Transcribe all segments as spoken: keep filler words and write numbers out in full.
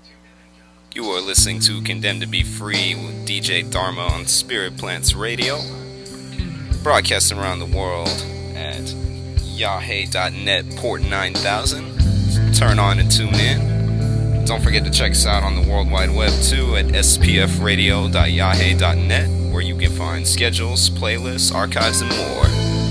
You are listening to Condemned to Be Free with D J Dharma on Spirit Plants Radio, broadcasting around the world at yahe dot net port nine thousand. Turn on and tune in. Don't forget to check us out on the World Wide Web too at s p f radio dot yahe dot net, where you can find schedules, playlists, archives, and more.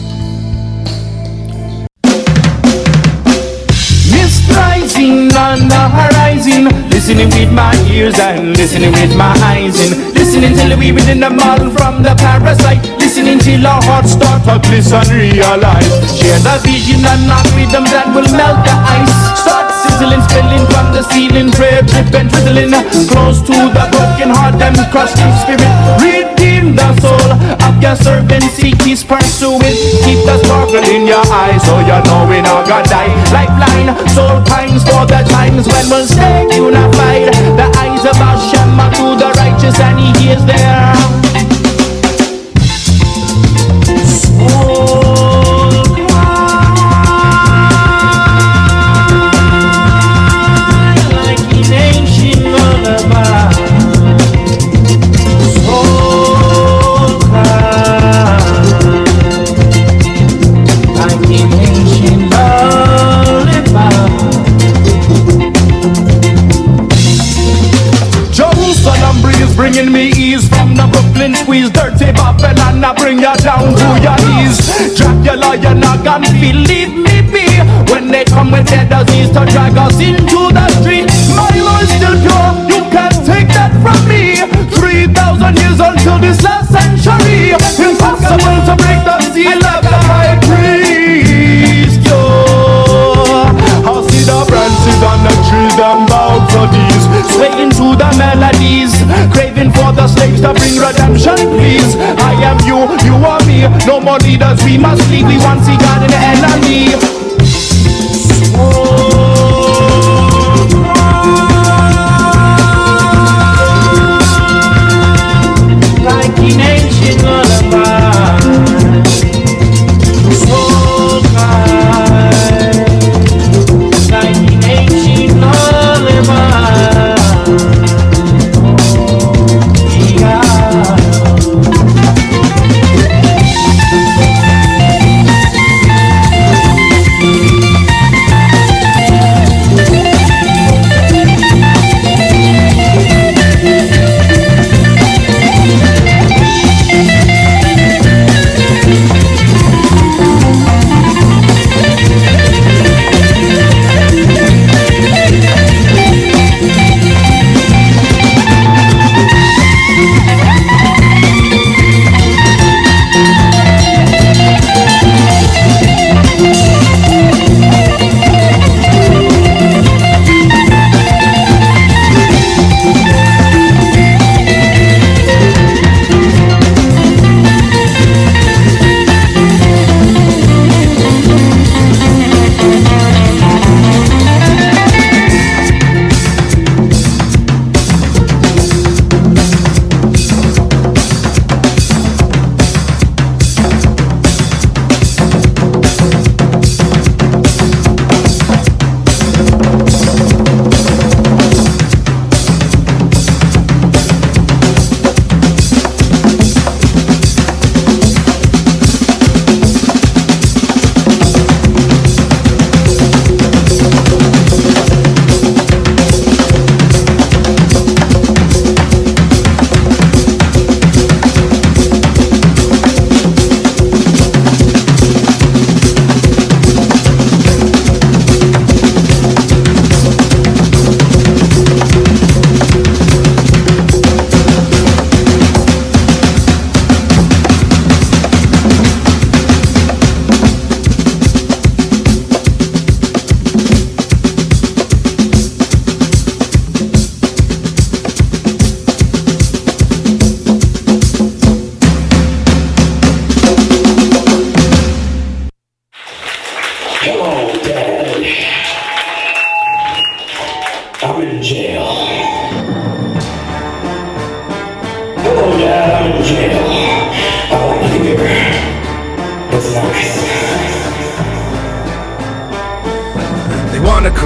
Rising on the horizon, listening with my ears and listening with my eyes, and listening till we within the model from the parasite, listening till our hearts start to glisten, realize, share the vision and not rhythm that will melt the ice, start sizzling, spilling from the ceiling, prayer drip and drizzling, close to the broken heart and crushed in spirit, redeem the soul of your servant, seek his pursuit, keep the sparkle in your eyes, so you know we not gonna die, lifeline, soul times for the times when we'll stay unified. The eyes of Hashem are to the righteous and he hears their soul cry like an ancient lullaby. Soul cry like an ancient lullaby. Jerusalem breeze bringing me ease from the Brooklyn squeeze. Dirty Babylon, I bring you down to your knees. Dracula, you're not gonna believe me be when they come with their disease to drag us into the street. My Lord's still pure, you can't take that from me. Three thousand years until this last century. Impossible to break the seal of the high priest. Yo, I'll see the branches on the trees, them bow for these, swaying to the melodies, craving for the slaves to bring redemption, please. I am you, you are me, no more leaders, we must leave, we want to see God in the enemy. Oh, like an ancient lullaby, soul cry, like an ancient lullaby.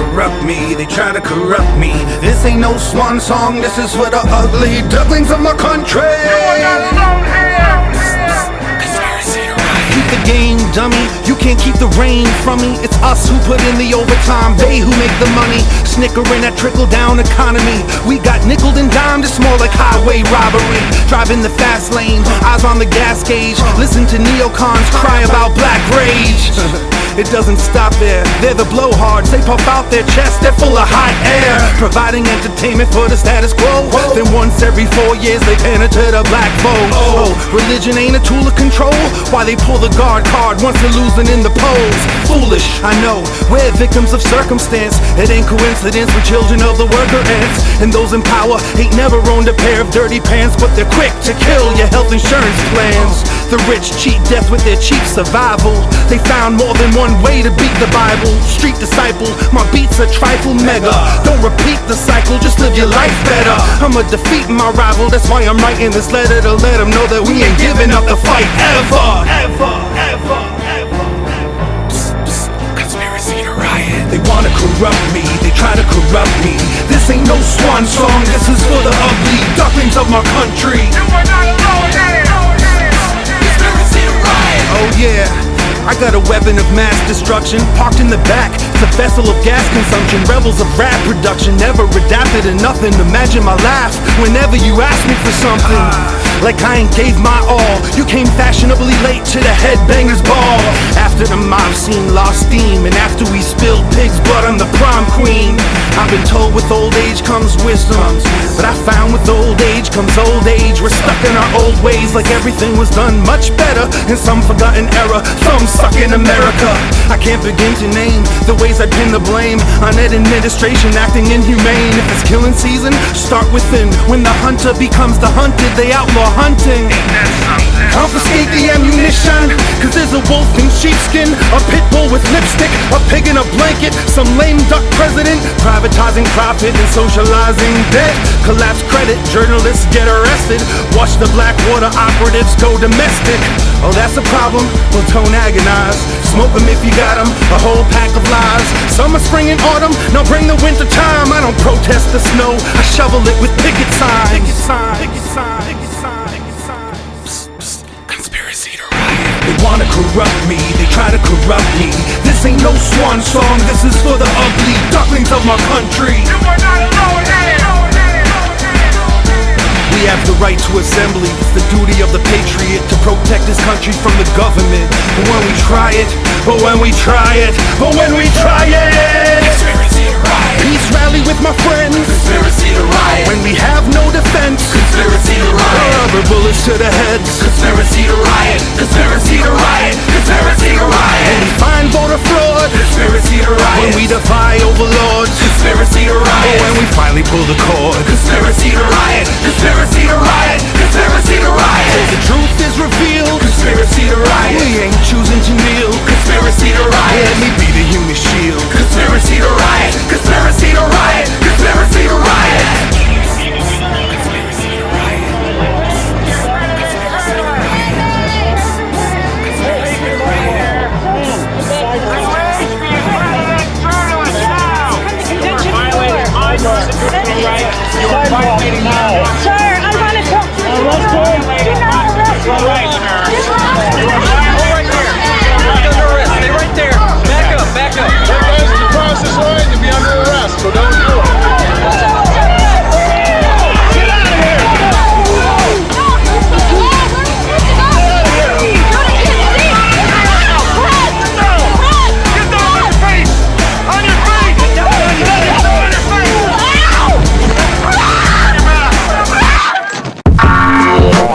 corrupt me, they try to corrupt me. This ain't no swan song, this is for the ugly ducklings of my country. You are not alone here. Keep the game, dummy. You can't keep the rain from me. It's us who put in the overtime, they who make the money. Snickering that trickle-down economy. We got nickeled and dimed, it's more like highway robbery. Driving the fast lane, eyes on the gas gauge. Listen to neocons cry about black rage. It doesn't stop there, they're the blowhards. They puff out their chests, they're full of hot air. Providing entertainment for the status quo. Then once every four years they pander to the black vote. Oh, religion ain't a tool of control. Why they pull the guard card once they're losing in the polls? Foolish, I know, we're victims of circumstance. It ain't coincidence, we're children of the worker ants. And those in power ain't never owned a pair of dirty pants, but they're quick to kill your health insurance plans. The rich cheat death with their cheap survival. They found more than one way to beat the Bible. Street disciple, my beats a trifle mega. Don't repeat the cycle, just live your life better. I'ma defeat my rival, that's why I'm writing this letter, to let them know that we ain't giving up the fight ever. Ever, ever, ever. Psst, psst. Conspiracy to riot. They wanna corrupt me, they try to corrupt me. This ain't no swan song, this is for the ugly ducklings of my country. You are not alone here. Conspiracy to riot. Oh yeah, I got a weapon of mass destruction parked in the back. It's a vessel of gas consumption, rebels of rap production. Never adapted to nothing. Imagine my laugh whenever you ask me for something. Like I ain't gave my all. You came fashionably late to the headbangers ball. After the mob scene lost steam, and after we spilled pig's blood on the prom queen. I've been told with old age comes wisdom, but I found with old age comes old age. We're stuck in our old ways, like everything was done much better in some forgotten era. Some suck in America. I can't begin to name the ways I pin the blame on that administration acting inhumane. If it's killing season, start within. When the hunter becomes the hunted, they outlaw hunting. Confiscate the ammunition, cause there's a wolf in sheepskin, a pit bull with lipstick, a pig in a blanket, some lame duck president, privatizing profit and socializing debt. Collapse credit, journalists get arrested. Watch the Blackwater operatives go domestic. Oh, that's a problem? Well, don't agonize. Smoke them if you got them, a whole pack of lies. Summer, spring, and autumn, now bring the winter time. I don't protest the snow, I shovel it with picket signs. Picket signs, picket signs, picket signs, picket signs. Psst, psst. Conspiracy to riot. They wanna corrupt me, they try to corrupt me. This ain't no swan song, this is for the ugly ducklings of my country. You are not alone here. We have the right to assembly. It's the duty of the patriot to protect his country from the government. But when we try it, but when we try it, but when we try it, conspiracy to riot. Peace rally with my friends. Conspiracy to riot. When we have no defense. Conspiracy to riot. Rubber bullets to the heads. Conspiracy to riot. Conspiracy to riot. Conspiracy to riot. When we find voter fraud. Conspiracy to riot. When we defy overlords. Conspiracy to riot. Or when we finally pull the cord. Conspiracy to riot. Conspiracy to riot. Conspiracy to riot. Till the truth is revealed. Conspiracy to riot. We ain't choosing to kneel. Conspiracy to riot. Let me be the human shield. Conspiracy to riot. Conspiracy to riot. Conspiracy to riot. Conspiracy to riot. You are violating now. Sir, I want to talk to you. Let's go. You're right, sir. You are violating right there. You're under arrest. Stay right there. Back up, back up. Hey guys, if you cross this line, you'll be under arrest, so don't do it. Get out of here! Get down on your face! On your face! Get down on your face! On your face!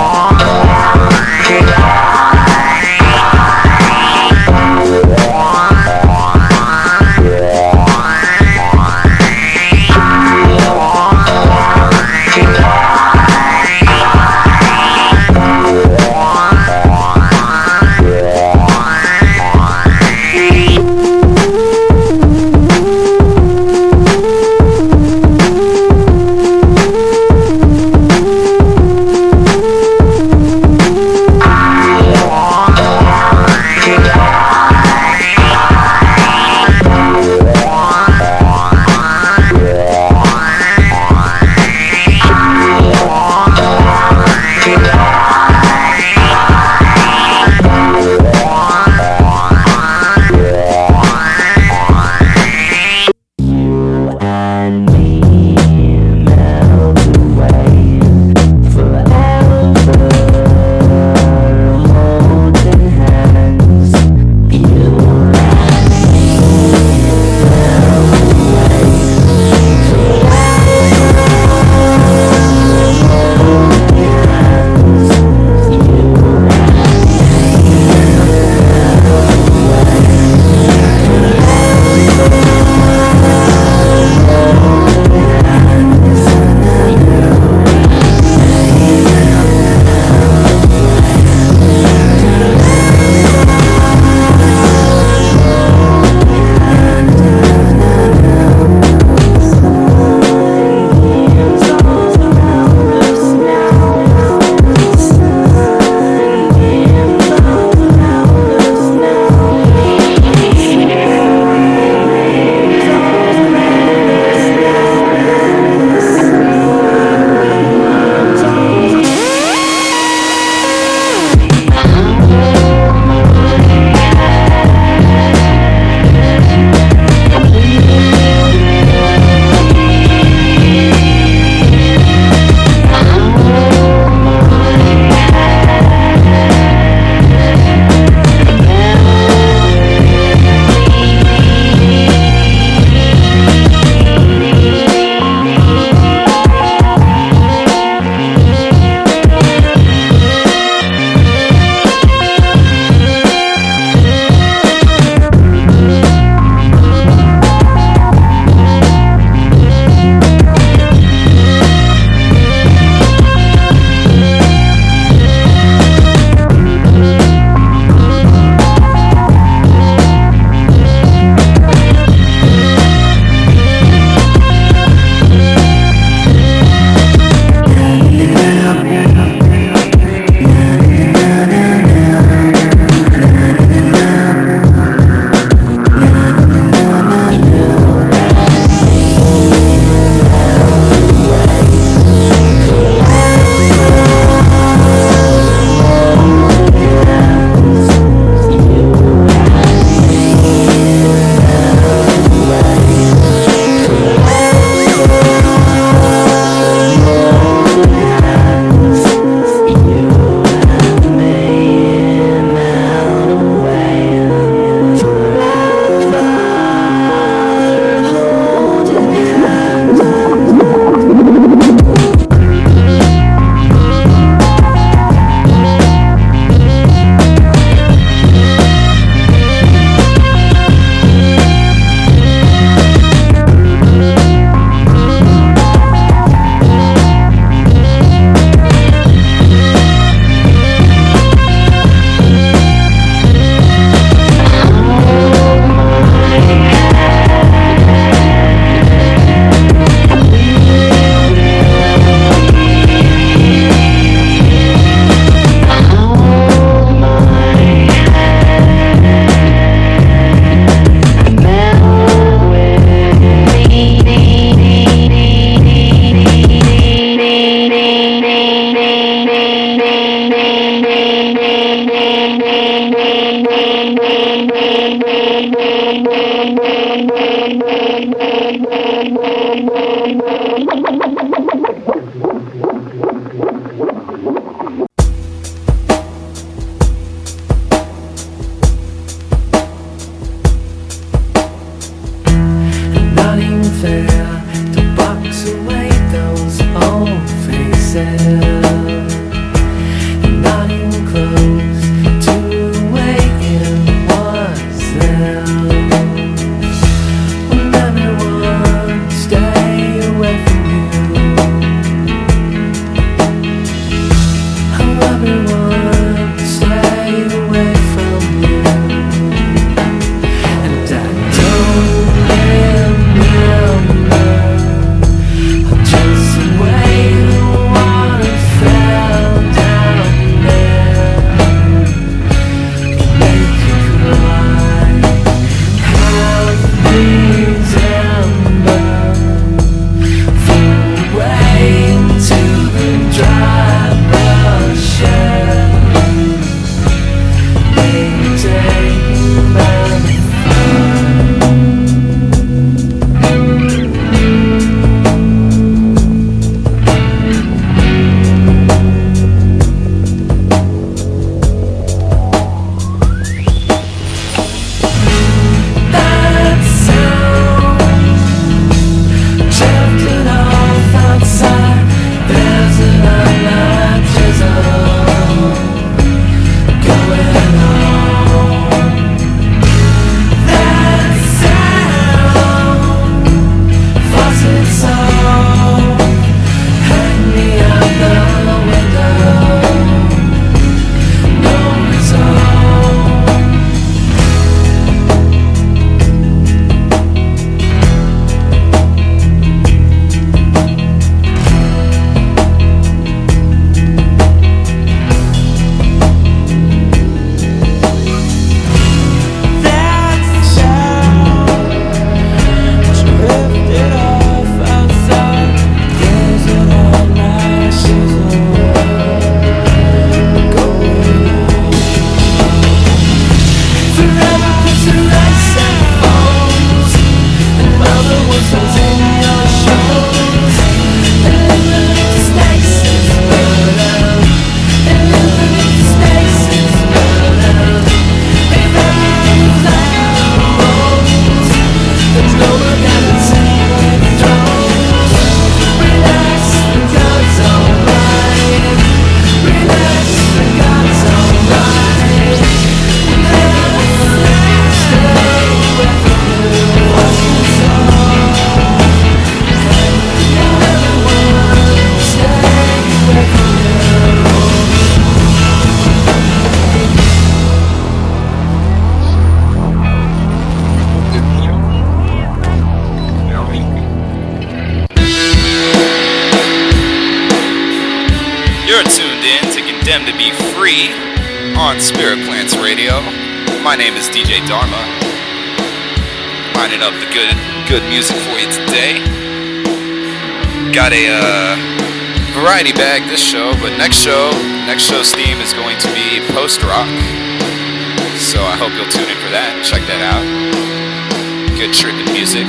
You're tuned in to Condemned to Be Free on Spirit Plants Radio. My name is D J Dharma. Lining up the good good music for you today. Got a uh, variety bag this show, but next show, next show's theme is going to be post-rock. So I hope you'll tune in for that. Check that out. Good tripping music.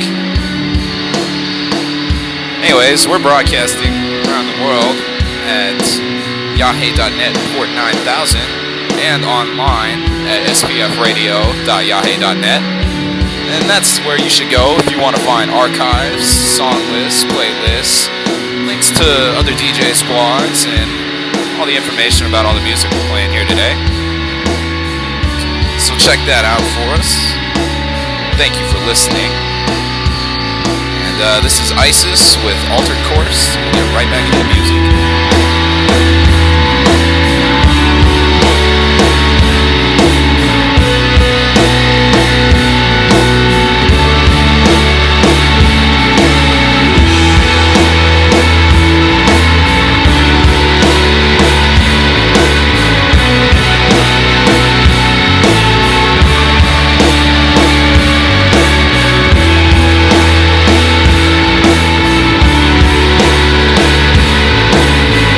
Anyways, we're broadcasting around the world at yahe dot net port nine thousand and online at s p f radio dot yahe dot net. And that's where you should go if you want to find archives, song lists, playlists, links to other D J squads, and all the information about all the music we're playing here today. So check that out for us. Thank you for listening. And uh, this is ISIS with Altered Course. We'll get right back into the music. We'll be right back.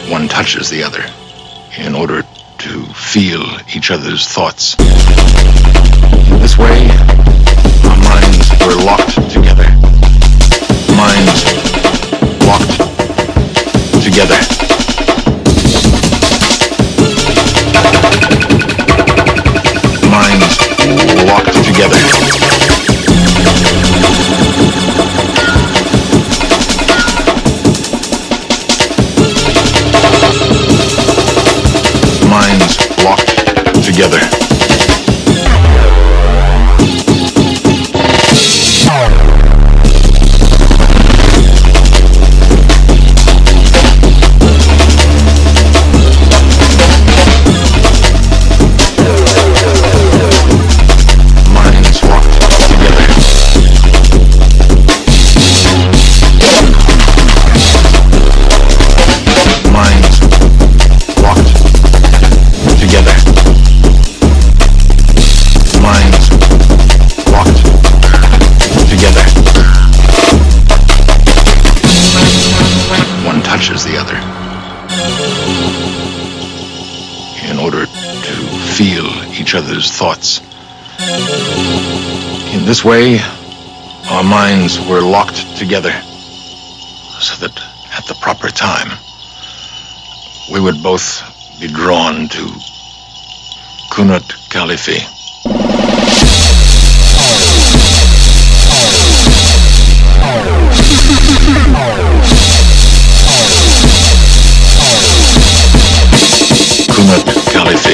One touches the other in order to feel each other's thoughts. In this way, our minds were locked together. Minds locked together. Minds locked together. Minds locked together. Touches the other in order to feel each other's thoughts. In this way, our minds were locked together so that at the proper time, we would both be drawn to Kunut Khalifi. Kunut Khalifi.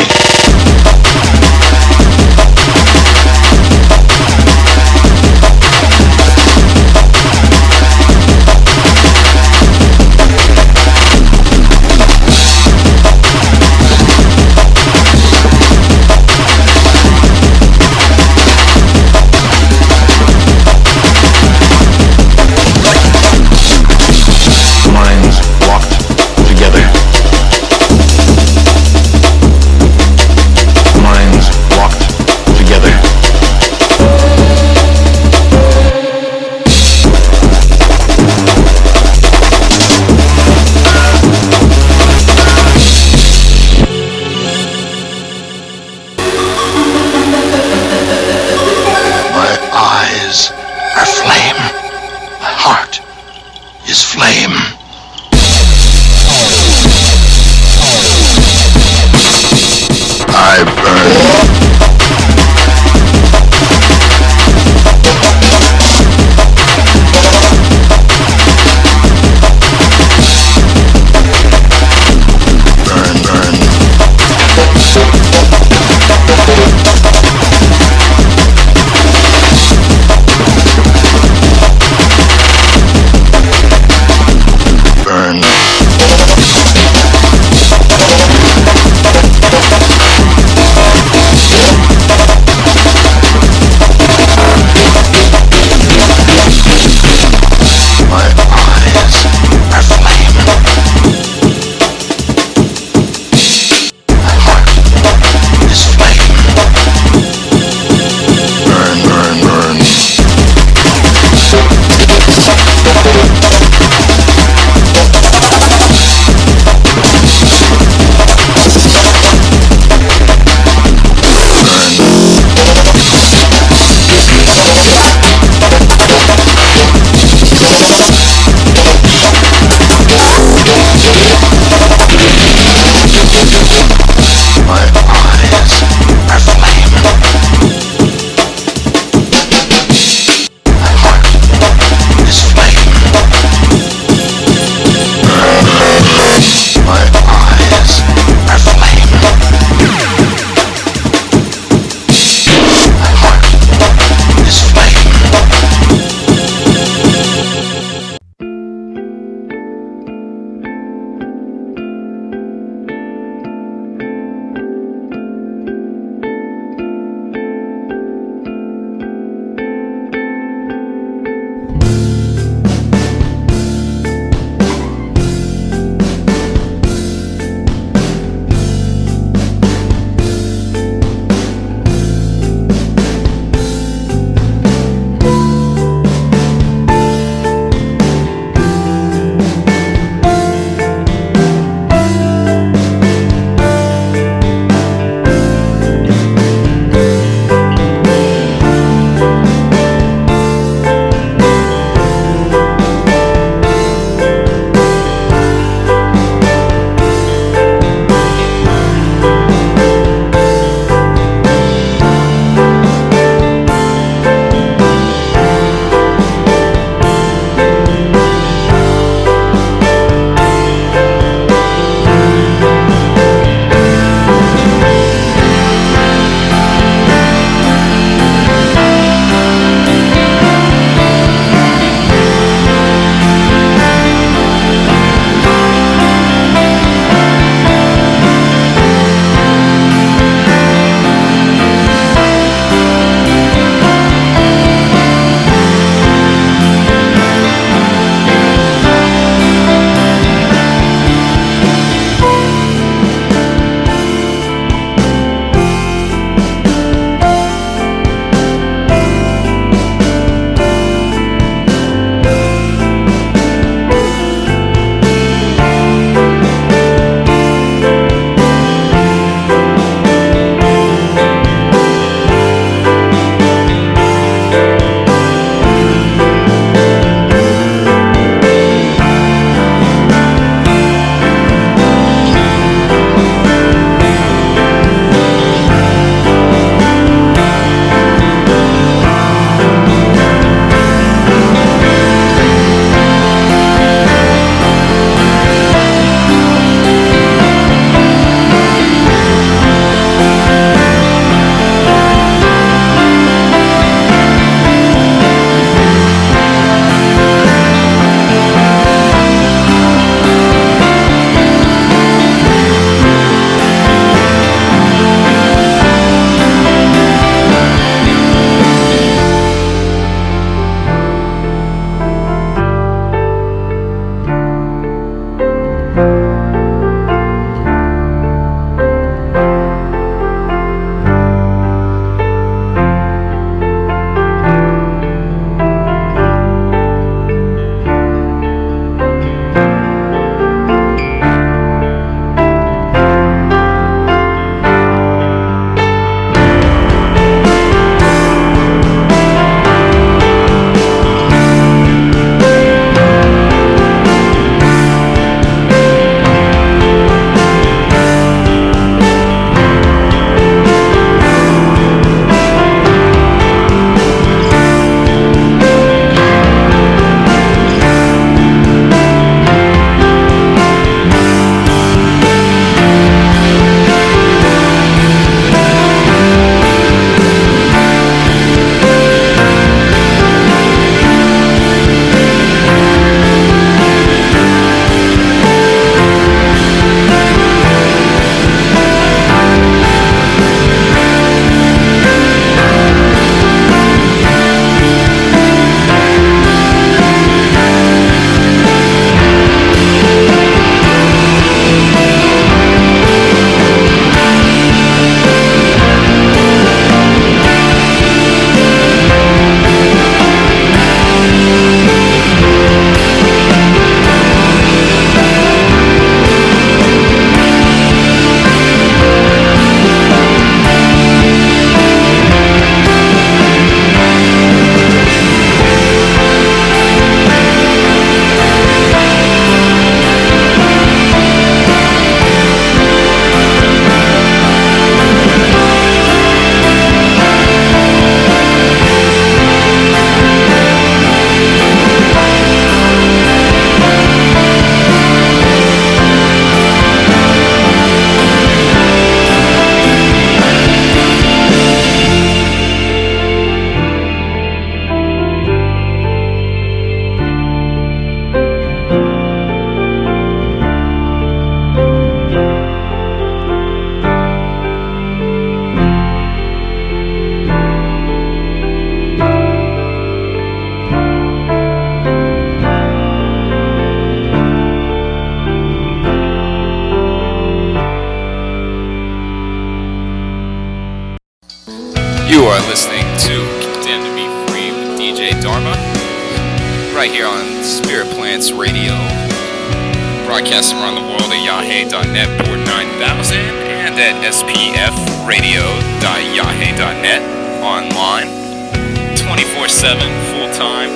listening to Condemned to Be Free with D J Dharma, right here on Spirit Plants Radio, broadcasting around the world at yahe dot net port nine thousand and at s p f radio dot yahe dot net, online, twenty-four seven, full time.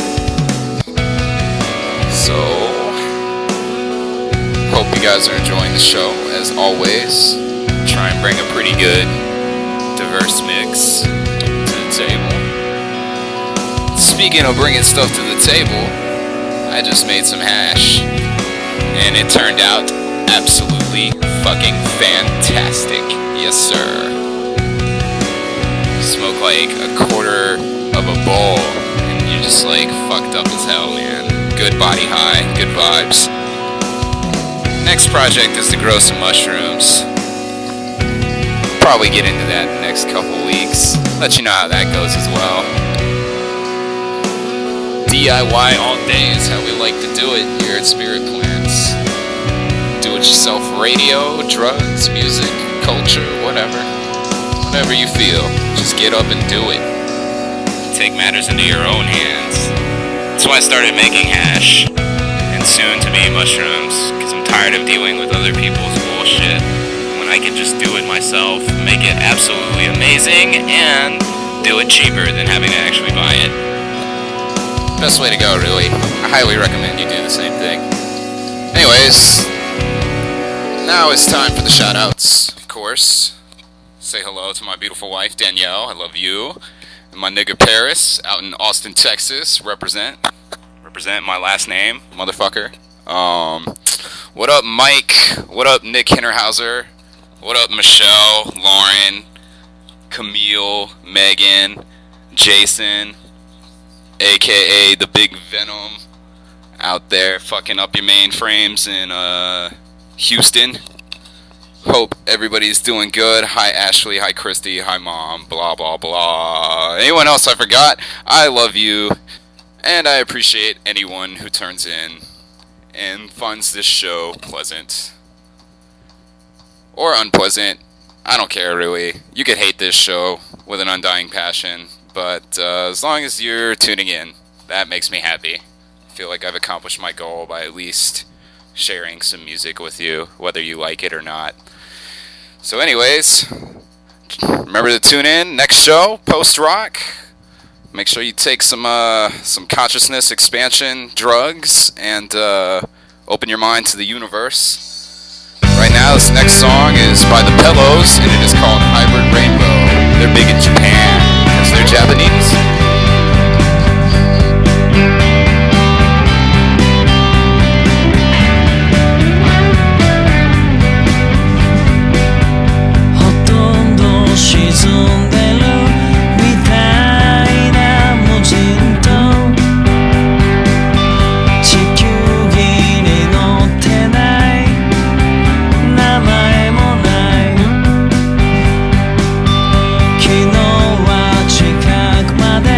So, hope you guys are enjoying the show, as always. Try and bring a pretty good, diverse mix to the table. Speaking of bringing stuff to the table, I just made some hash, and it turned out absolutely fucking fantastic. Yes, sir. Smoke like a quarter of a bowl, and you're just like fucked up as hell, man. Good body high, good vibes. Next project is to grow some mushrooms. Probably get into that in the next couple weeks. Let you know how that goes as well. D I Y all day is how we like to do it here at Spirit Plants. Do-it-yourself radio, drugs, music, culture, whatever. Whatever you feel, just get up and do it. Take matters into your own hands. That's why I started making hash, and soon to be mushrooms, because I'm tired of dealing with other people's bullshit. I can just do it myself, make it absolutely amazing, and do it cheaper than having to actually buy it. Best way to go, really. I highly recommend you do the same thing. Anyways, now it's time for the shoutouts, of course. Say hello to my beautiful wife, Danielle. I love you. And my nigga Paris, out in Austin, Texas. Represent. Represent my last name, motherfucker. Um, what up, Mike? What up, Nick Hinterhauser? What up, Michelle, Lauren, Camille, Megan, Jason, a k a the Big Venom, out there fucking up your mainframes in uh, Houston. Hope everybody's doing good. Hi, Ashley. Hi, Christy. Hi, Mom. Blah, blah, blah. Anyone else I forgot? I love you, and I appreciate anyone who turns in and finds this show pleasant. Or unpleasant. I don't care, really. You could hate this show with an undying passion, but uh, as long as you're tuning in, that makes me happy. I feel like I've accomplished my goal by at least sharing some music with you, whether you like it or not. So anyways, remember to tune in. Next show, post-rock. Make sure you take some uh, some consciousness expansion drugs and uh, open your mind to the universe. Right now, this next song is by the Pillows, and it is called Hybrid Rainbow. They're big in Japan, because they're Japanese. 昨日は近くまで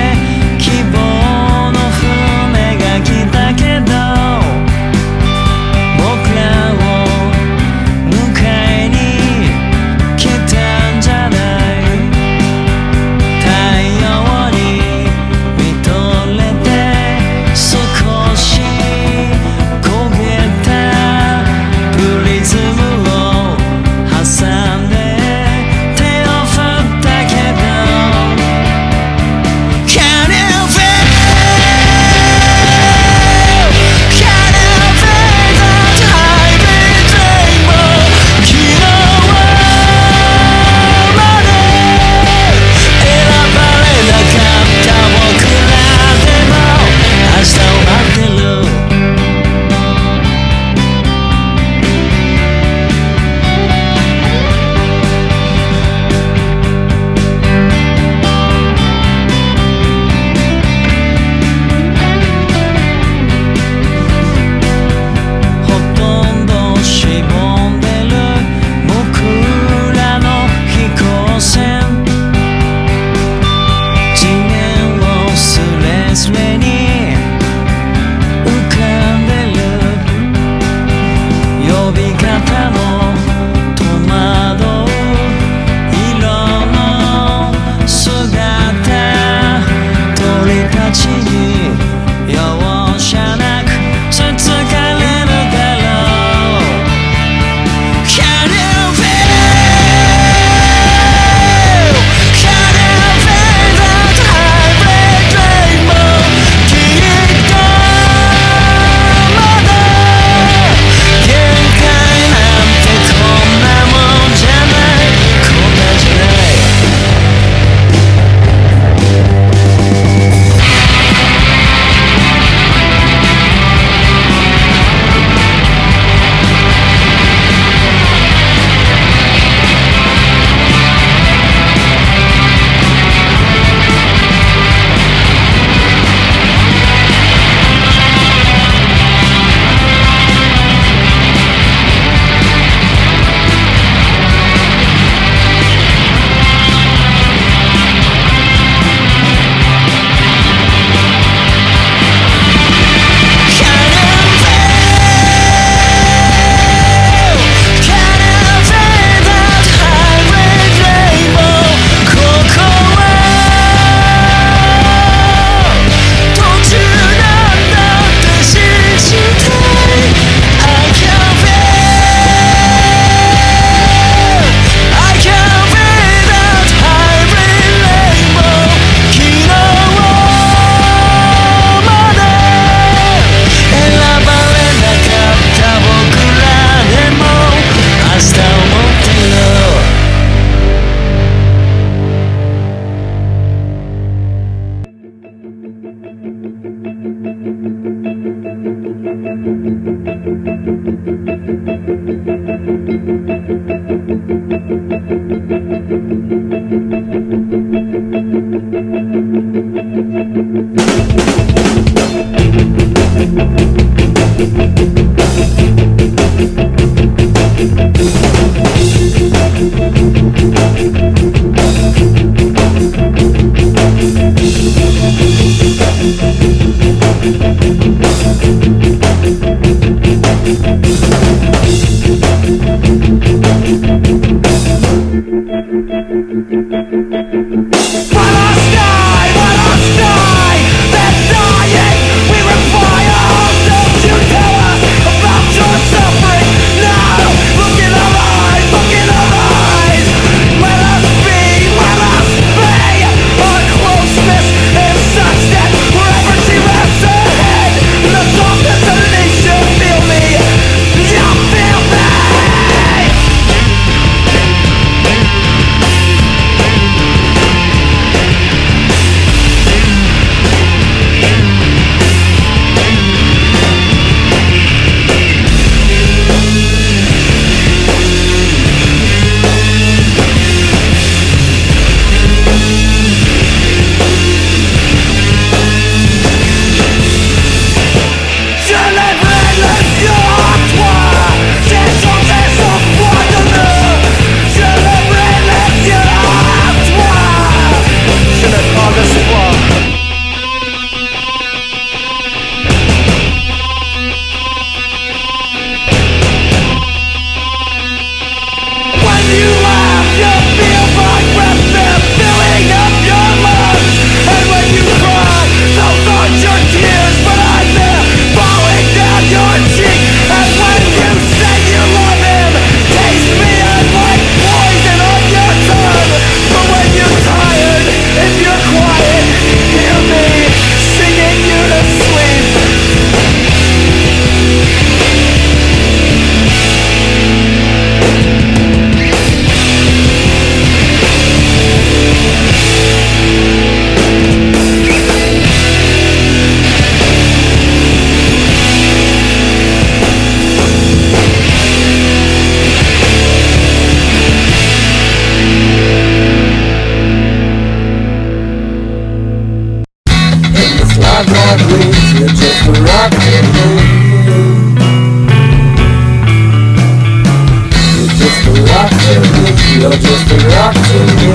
you're just a rock to me.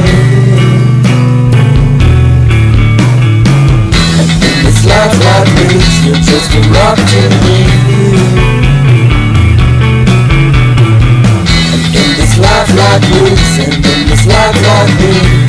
And in this life like this, you're just a rock to me. And in this life like this, and in this life like this.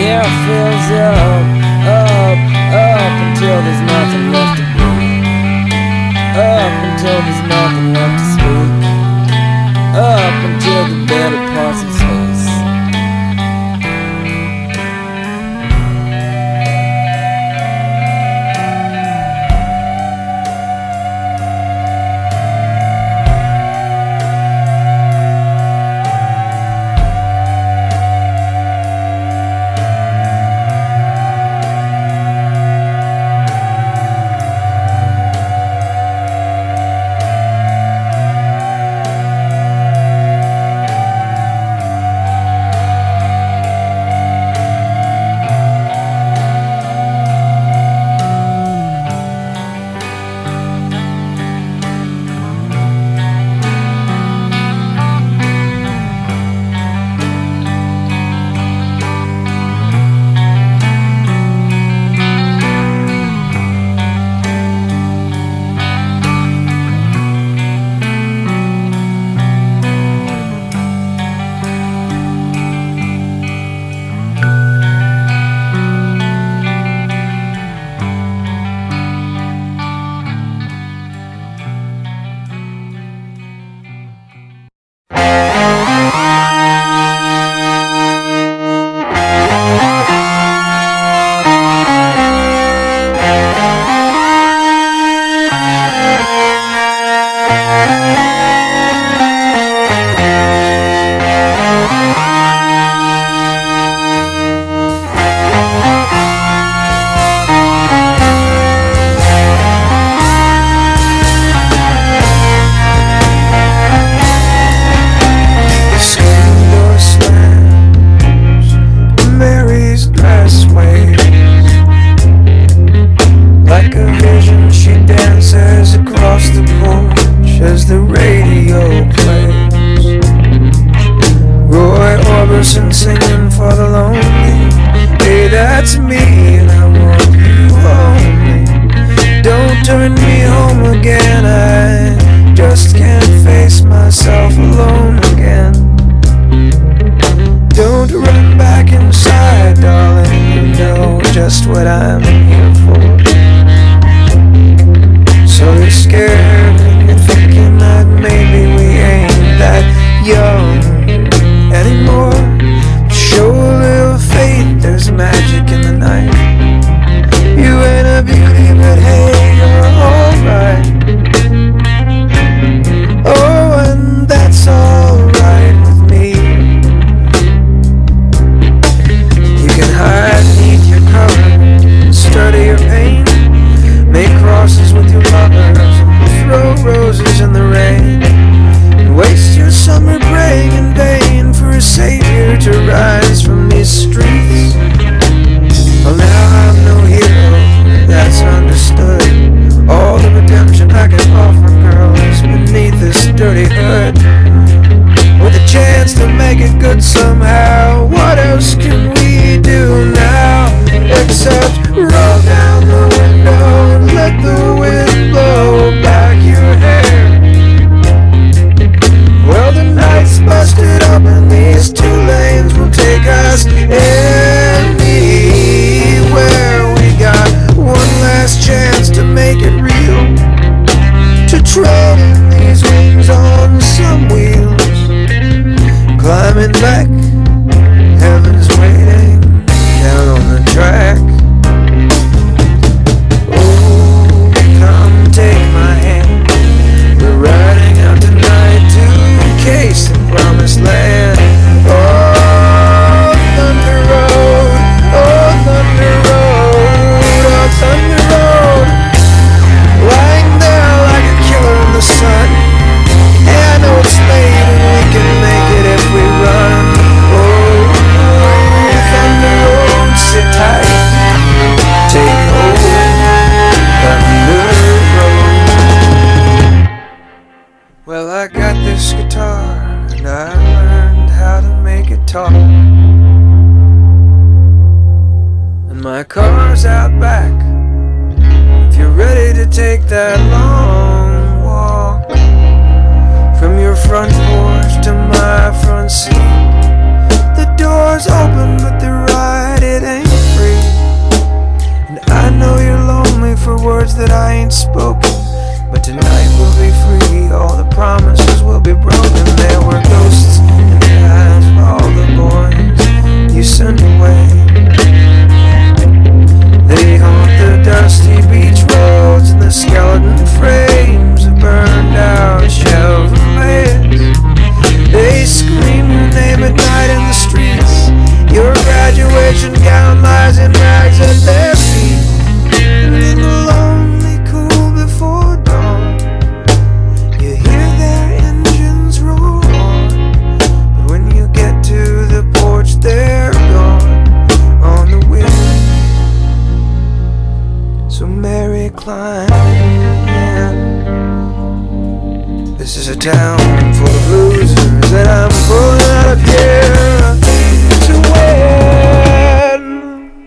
fills up, up, up until there's nothing left to breathe. just what I'm here for. So you're scared and you're thinking that maybe we ain't that young anymore. Show a little faith, there's magic in the night. You ain't a beauty, but hey, you're alright. Oh, and that's alright with me. You can hide beneath your cover, study your pain, make crosses with your lovers, throw roses in the rain, and waste your summer praying in vain for a savior to rise from these streets. Well, now I'm no hero, that's understood. All the redemption I can offer, girl, is beneath this dirty hood. With a chance to make it good somehow, what else can we do now? Except roll down the window and let the wind blow back your hair. Well, the night's busted up and these two lanes will take us anywhere. We got one last chance to make it real, to tread in these wings on some wheels. Climbing back, heaven's waiting down on the track. Oh, come take my hand, we're riding out tonight to case the promised land. Oh, Thunder Road, oh, Thunder Road, oh, Thunder Road. Lying there like a killer in the sun. Yeah, I know it's late and we can make it if we run. Oh, Thunder Road, sit tight, take hold, Thunder Road. Well, I got this guitar and I learned how to make it talk. And my car's out back, if you're ready to take that long walk. From your front porch to my front seat, the door's open but the ride, it ain't free. And I know you're lonely for words that I ain't spoken, but tonight we'll be free, all the promises will be broken. There were ghosts in the eyes of all the boys you sent away. They haunt the dusty beach roads and the skeleton frames of burned out shells and layers. They scream your name at night in the streets. Your graduation gown lies in rags at their feet. And in the lonely cool before dawn, you hear their engines roar on. But when you get to the porch, they're gone on the wind. So Mary climb in. This is a town full of losers, and I'm pulling out of here to win.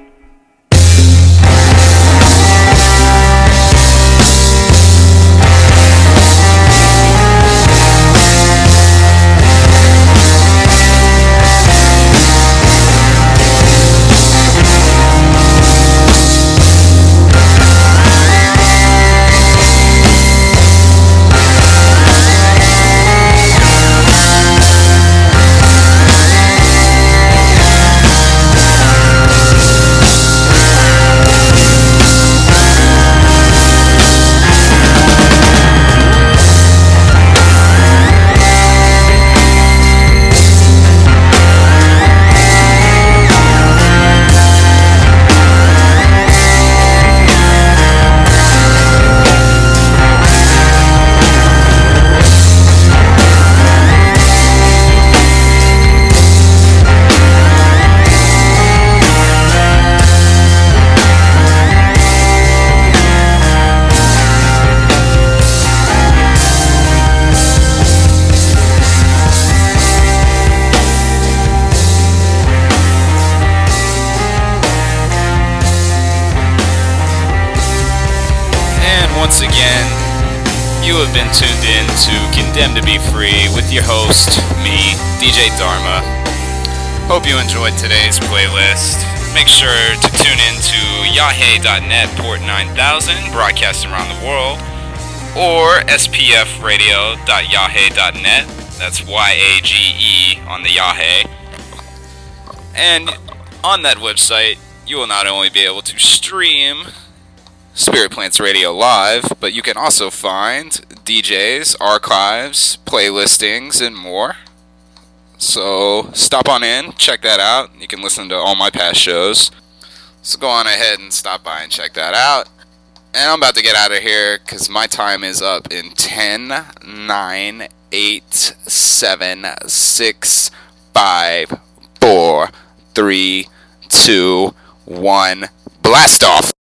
once again, you have been tuned in to Condemned to Be Free with your host, me, D J Dharma. Hope you enjoyed today's playlist. make sure to tune in to yahe dot net port nine thousand, broadcasting around the world, or s p f radio dot yahe dot net. That's Y A G E on the Yahe. And on that website, you will not only be able to stream Spirit Plants Radio live, but you can also find D Js, archives, playlistings, and more. So stop on in, check that out. You can listen to all my past shows. So go on ahead and stop by and check that out. And I'm about to get out of here because my time is up in ten, nine, eight, seven, six, five, four, three, two, one. Blast off!